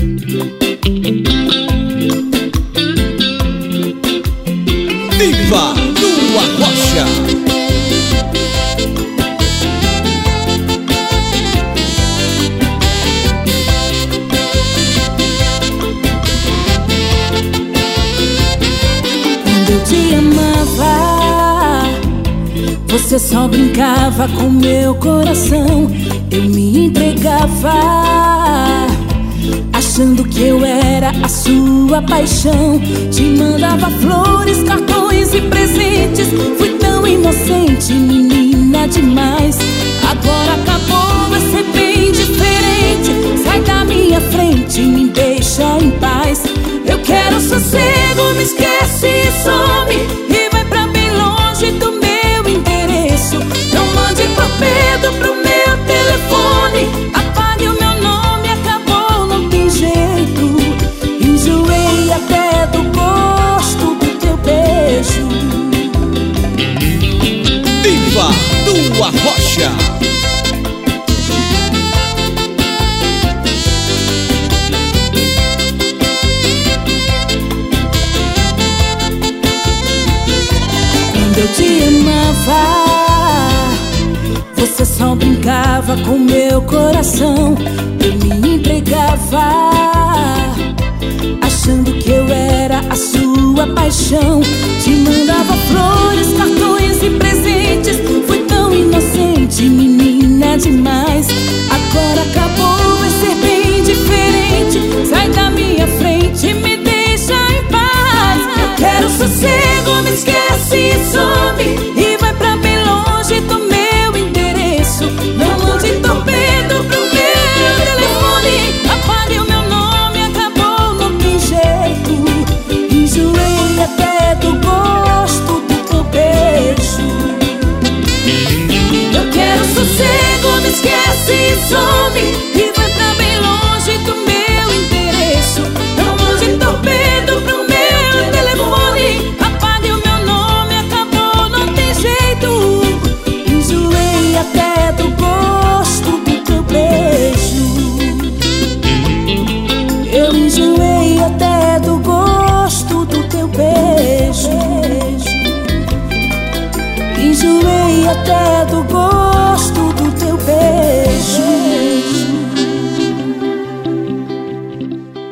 Diva do Arrocha. Quando eu te amava, você só brincava com meu coração. Eu me entregava, achando que eu era a sua paixão. Te mandava flores, cartões e presentes. Fui tão inocente, menina demais. Agora acabou, vai ser bem diferente. Sai da minha frente, me deixa em paz. Eu quero sossego, me esquece e some. E vai pra bem longe do meu endereço. Não mande torpedo pro meu telefone. Apague o meu nome, acabou, não tem jeito. Enjoei até do gosto do teu beijo. Diva do Arrocha. Quando eu te amava, você só brincava com meu coração. Eu me entregava, achando que eu era a sua paixão. Te mandava flores, cartões e presentes. Fui tão inocente, menina demais. Agora acabou, vai ser bem diferente. Sai da minha frente, me deixa em paz. Eu quero sossego, me esquece e some. E vai pra bem longe do meu endereço. Não mande torpedo pro meu telefone. Apague o meu nome, acabou, não tem jeito. Enjoei até do gosto do teu beijo. Eu quero sossego, me esquece e some. E vai pra bem longe do meu endereço. Não mande torpedo pro meu telefone. Apague o meu nome, acabou, não tem jeito. Enjoei até do gosto do teu beijo. Eu enjoei até do gosto do teu beijo. Enjoei até do gosto